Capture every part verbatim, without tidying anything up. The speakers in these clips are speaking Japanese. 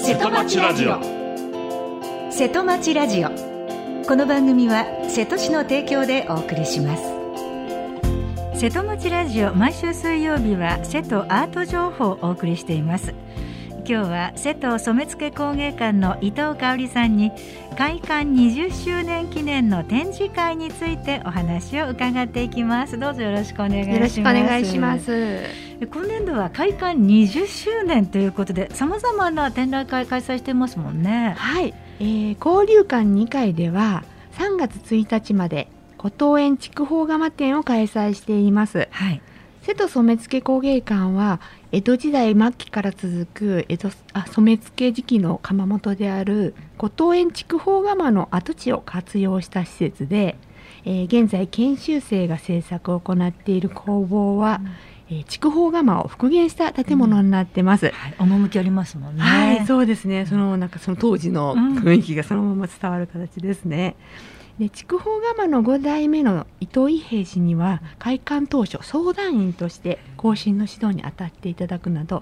瀬戸町ラジオ。 瀬戸町ラジオ。この番組は瀬戸市の提供でお送りします。瀬戸町ラジオ、毎週水曜日は瀬戸アート情報をお送りしています。今日は瀬戸染付工芸館の伊藤香織さんに開館にじゅっしゅうねん記念の展示会についてお話を伺っていきます。どうぞよろしくお願いします。 よろしくお願いします。 今年度は開館にじゅっしゅうねんということで、さまざまな展覧会開催してますもんね。 はい、えー、交流館にかいではさんがつついたちまで古東園筑豊窯展を開催しています。 はい、 瀬戸染付工芸館は江戸時代末期から続く江戸あ染付時期の窯元である古東園筑豊窯の跡地を活用した施設で、えー、現在研修生が制作を行っている工房は、うん、えー、筑豊窯を復元した建物になってます。うん、 はい、趣ありますもんね。 はい、そうですね。そのなんかその当時の雰囲気がそのまま伝わる形ですね。で、筑豊窯のごだいめの伊藤伊兵氏には開館当初相談員として後進の指導に当たっていただくなど、はい、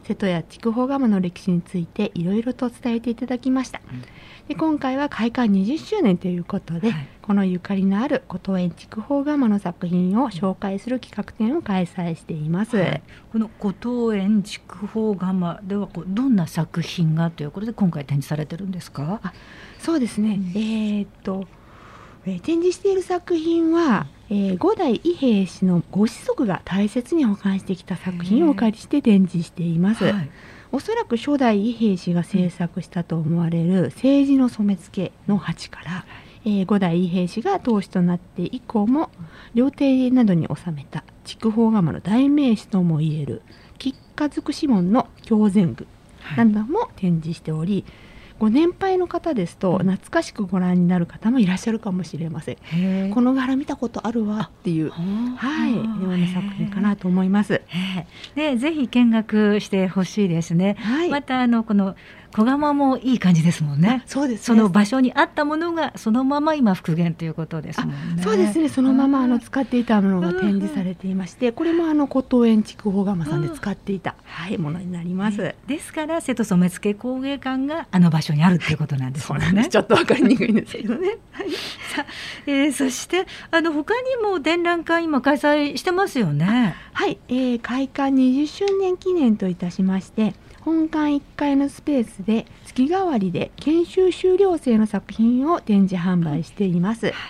瀬戸や筑豊窯の歴史についていろいろと伝えていただきました。うん、で、今回は開館にじゅっしゅうねんということで、はい、このゆかりのある古東園筑豊窯の作品を紹介する企画展を開催しています。はい、 この古東園筑豊窯ではこうどんな作品がということで今回展示されてるんですか？ あ、そうですね、うん、えー、っとえー、展示している作品は、えー、五代伊兵氏のご子息が大切に保管してきた作品をお借りして展示しています。はい、おそらく初代伊兵氏が制作したと思われる青磁の染付の鉢から、えー、五代伊兵氏が当主となって以降も料亭などに収めた筑豊窯の代名詞ともいえる菊花尽くし門の狂前具なども展示しており、ご年配の方ですと懐かしくご覧になる方もいらっしゃるかもしれません。この柄見たことあるわっていう、はい、ような作品かなと思います。 で、ぜひ見学してほしいですね。はい、またあのこの小窯もいい感じですもんね。 そうですね。 その場所にあったものがそのまま今復元ということですもんね。 そうですね。そのままあの使っていたものが展示されていまして、これもあの古東園筑豊窯さんで使っていた、はい、ものになります。 ね、ですから瀬戸染付工芸館があの場所にあるということなんですね。はい、そうなんです。 ちょっと分かりにくいんですけどね。 さあ、えー、そしてあの他にも展覧会今開催してますよね。 はい、えー、開館にじゅっしゅうねん記念といたしまして、本館いっかいのスペースで月替わりで研修修了生の作品を展示販売しています。はい、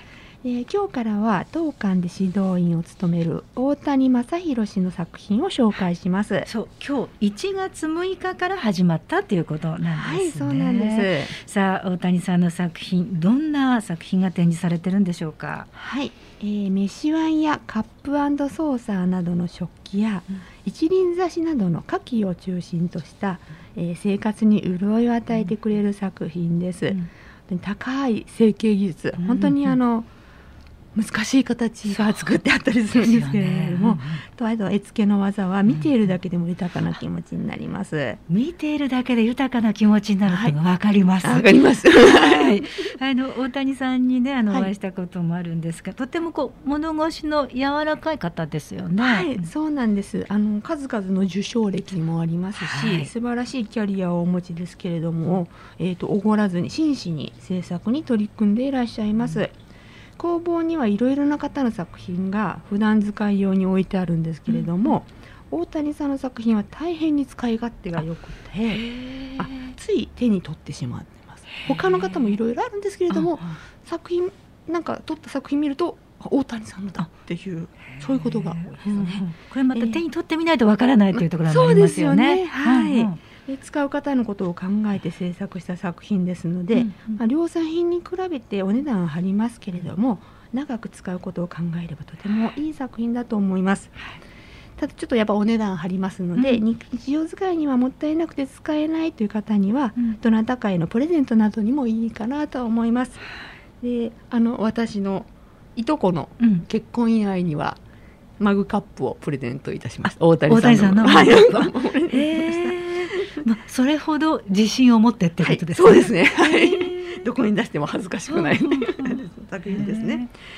で、今日からは当館で指導員を務める大谷正弘氏の作品を紹介します。 そう、今日いちがつむいかから始まったということなんですね。 はい、そうなんです。 さあ、大谷さんの作品、どんな作品が展示されてるんでしょうか？ はい、えー、飯碗やカップ&ソーサーなどの食器や、うん、一輪挿しなどの花器を中心とした、えー、生活に潤いを与えてくれる作品です。うん、高い成形技術、本当にあの、うん難しい形が作ってあったりするんですけれども、ね、とあと絵付けの技は見ているだけでも豊かな気持ちになります。うん、 見ているだけで豊かな気持ちになるっていうのが分かります。 わ、はい、かります。 はい、あの大谷さんにねあの、はい、お会いしたこともあるんですが、とてもこう物腰の柔らかい方ですよね。 はい、そうなんです。あの数々の受賞歴もありますし、はい、素晴らしいキャリアをお持ちですけれども、えーと、おごらずに真摯に制作に取り組んでいらっしゃいます。うん、工房にはいろいろな方の作品が普段使い用に置いてあるんですけれども、うん、大谷さんの作品は大変に使い勝手が良くて、あつい手に取ってしまってます。他の方もいろいろあるんですけれども、作品なんか撮った作品見ると大谷さんのだっていうそういうことが多いですね。うんうん、 これまた手に取ってみないとわからないというところがありますよね。 そうですよね。はい。うんうん使う方のことを考えて制作した作品ですので、うんうんまあ、量産品に比べてお値段は張りますけれども、長く使うことを考えればとてもいい作品だと思います。ただちょっとやっぱお値段張りますので、うん、日常使いにはもったいなくて使えないという方には、うん、どなたかへのプレゼントなどにもいいかなと思います。で、あの私のいとこの結婚祝いには、うん、マグカップをプレゼントいたしました。大谷さんのマグカップをプレゼントしました。 まあ、それほど自信を持ってってことですね。はい、そうですね。はい、どこに出しても恥ずかしくない作品ですね。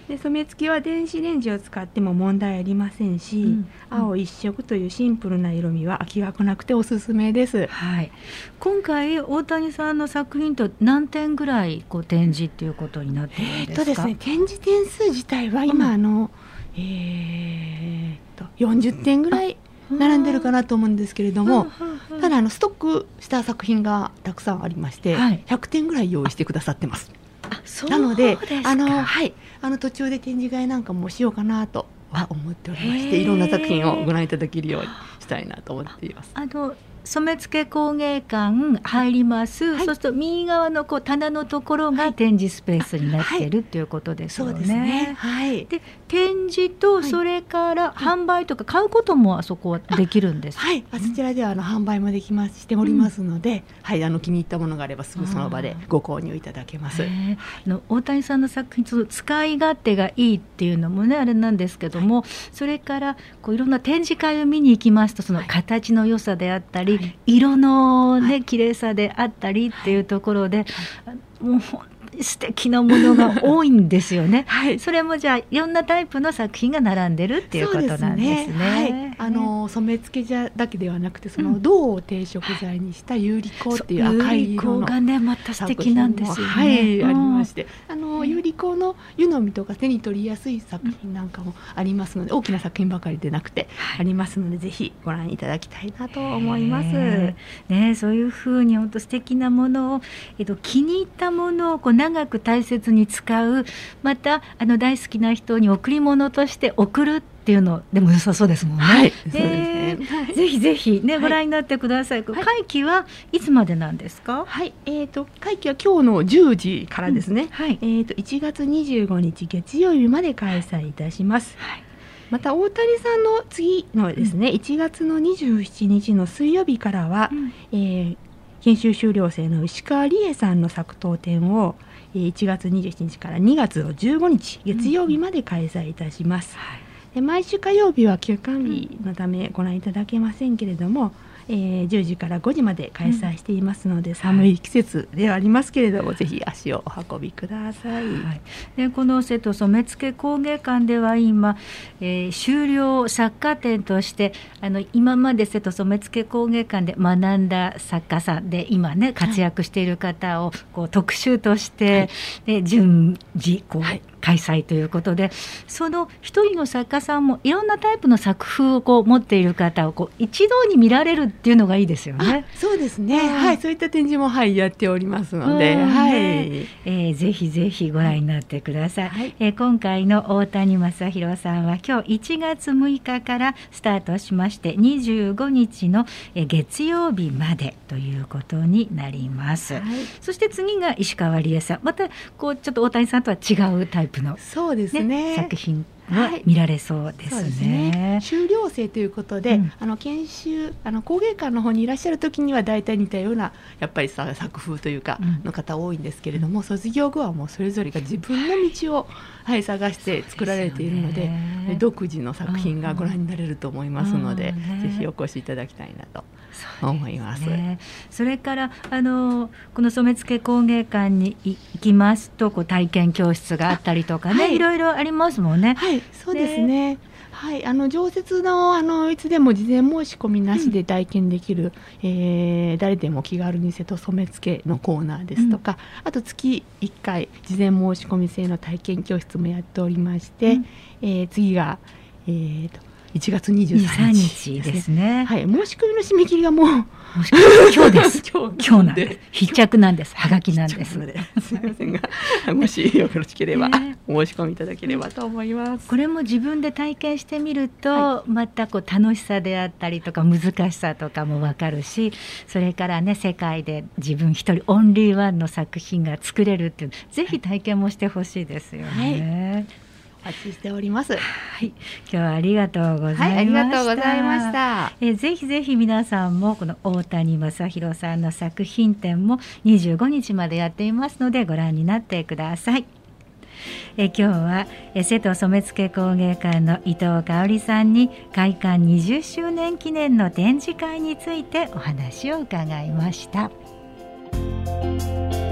で染付は電子レンジを使っても問題ありませんし、うん、青一色というシンプルな色味は飽きが来なくておすすめです、 はい、今回大谷さんの作品と何点ぐらいこう展示っていうことになっているんですか？ えーっとですね、展示点数自体は今、うん、あのえー、っとよんじゅってんぐらい並んでるかなと思うんですけれども、ただあのストックした作品がたくさんありまして、はい、ひゃくてんぐらい用意してくださってます。 あ、そうなのでですか。 あの、はい、あの途中で展示会なんかもしようかなとは思っておりまして、いろんな作品をご覧いただけるようにしたいなと思っています。 あの染付工芸館入ります、はい、そうすると右側のこう棚のところが展示スペースになっているっていうことですよね。 そうですね、はい、 で展示とそれから販売とか買うこともあそこはできるんですか？ はい、あそちらではあの販売もできますしておりますので、うん、はい、あの気に入ったものがあればすぐその場でご購入いただけます。 あの大谷さんの作品、その使い勝手がいいっていうのもねあれなんですけども、はい、それからこういろんな展示会を見に行きますと、その形の良さであったり、はい、色の、ね、綺麗さであったりっていうところで、はい、もう本当に素敵なものが多いんですよね、はい、それもじゃあいろんなタイプの作品が並んでるっていうことなんですね。 そうですね、はい、あの染付じゃだけではなくて、その銅を定食材にした有利鋼っていう赤い色のがねまた素敵なんですよね。 はい、ありまして、あの有利鋼の湯飲みとか手に取りやすい作品なんかもありますので、大きな作品ばかりでなくてありますので、ぜひご覧いただきたいなと思います、 ね、そういうふうに本当素敵なものを、えっと、気に入ったものをこう長く大切に使う、またあの大好きな人に贈り物として贈るっていうのでも良さそうですもんね。 はい、そうですね、 はい、ぜひぜひ、ね、ご覧になってください、はい、会期はいつまでなんですか？ はい、えー、と会期は今日のじゅうじからですね、うん、はい、えー、といちがつにじゅうごにち月曜日まで開催いたします、はい、また大谷さんの次のですね、うん、いちがつのにじゅうしちにちの水曜日からは、うん、えー、研修修了生の石川理恵さんの作陶展をいちがつにじゅうしちにちからにがつのじゅうごにち月曜日まで開催いたします、うん、はい、で毎週火曜日は休館日のためご覧いただけませんけれども、えー、じゅうじからごじまで開催していますので、うん、寒い季節ではありますけれども、はい、ぜひ足をお運びください、はい、 でこの瀬戸染付工芸館では今、えー、修了作家展としてあの今まで瀬戸染付工芸館で学んだ作家さんで今ね活躍している方をこう特集として、はい、で順次こう、はい、開催ということで、その一人の作家さんもいろんなタイプの作風をこう持っている方をこう一堂に見られるっていうのがいいですよね。 そうですね、はい、そういった展示も、はい、やっておりますので、はい、えー、ぜひぜひご覧になってください、はい、えー、今回の大谷正弘さんは今日いちがつむいかからスタートしましてにじゅうごにちの月曜日までということになります、はい、そして次が石川理恵さん、またこうちょっと大谷さんとは違うタイプの、 そうですね、 ね、作品は見られそうですね。はい、そうですね、 修了生ということで、うん、あの研修あの工芸館の方にいらっしゃる時には大体似たようなやっぱりさ作風というかの方多いんですけれども、うん、卒業後はもうそれぞれが自分の道を、はい、探して作られているので、で独自の作品がご覧になれると思いますので、うんうん、ぜひお越しいただきたいなと思います。 そ, ね、それからあのこの染付工芸館に行きますとこう体験教室があったりとかね、はい、いろいろありますもんね。 はい、そうですね、はい、あの常設 の, あのいつでも事前申し込みなしで体験できる、うん、えー、誰でも気軽に瀬戸染付のコーナーですとか、うん、あと月いっかい事前申し込み制の体験教室もやっておりまして、うん、えー、次が、えーといちがつにじゅうさんにちですね。 はい、申し込みの締め切りがもう今日です今日今日なんです必着なんです、はがきなんです。 すみませんがもしよろしければ、ね、お申し込みいただければと思います。 これも自分で体験してみると、はい、またこう楽しさであったりとか難しさとかも分かるし、それからね世界で自分一人オンリーワンの作品が作れるっていう、ぜひ体験もしてほしいですよね。はい、 お待ちしております。はい、 今日はありがとうございました。はい、 ありがとうございました。 えぜひぜひ皆さんもこの大谷正弘さんの作品展もにじゅうごにちまでやっていますのでご覧になってください。え今日はえ瀬戸染付工芸館の伊藤香織さんに開館にじゅっしゅうねん記念の展示会についてお話を伺いました。